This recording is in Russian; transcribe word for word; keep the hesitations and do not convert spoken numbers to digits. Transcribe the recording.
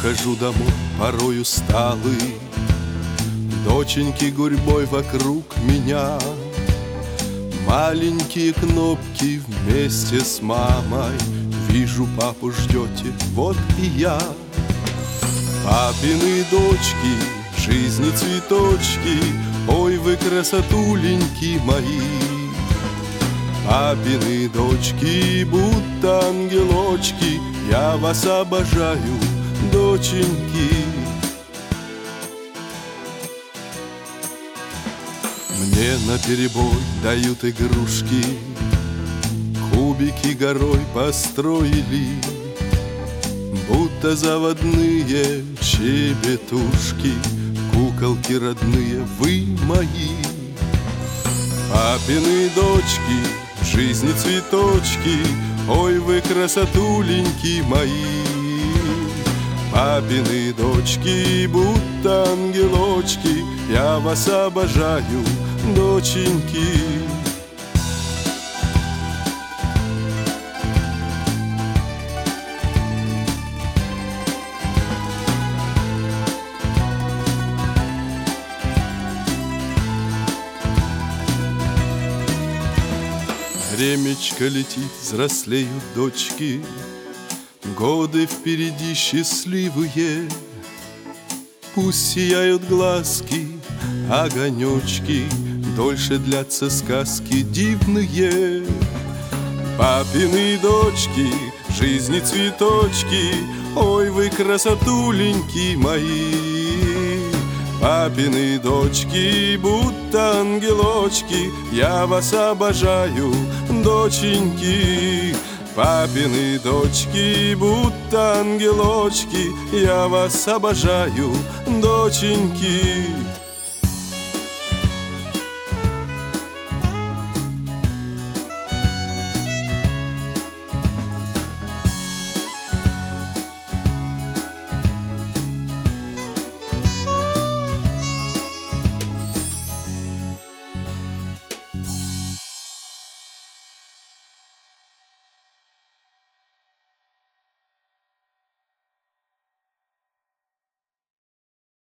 Прихожу домой порой усталый, доченьки гурьбой вокруг меня. Маленькие кнопки вместе с мамой. Вижу, папу ждете, вот и я. Папины дочки, жизни цветочки, ой, вы красотуленьки мои. Папины дочки, будто ангелочки, я вас обожаю, доченьки. Мне наперебой дают игрушки, кубики горой построили, будто заводные щебетушки, куколки родные, вы мои. Папины дочки, жизни цветочки, ой, вы красотуленьки мои. Папины дочки, будто ангелочки, я вас обожаю, доченьки. Времечко летит, взрослеют дочки, годы впереди счастливые. Пусть сияют глазки, огонечки, дольше длятся сказки дивные. Папины дочки, жизни цветочки, ой, вы красотуленьки мои. Папины дочки, будто ангелочки, я вас обожаю, доченьки. Папины дочки, будто ангелочки, я вас обожаю, доченьки.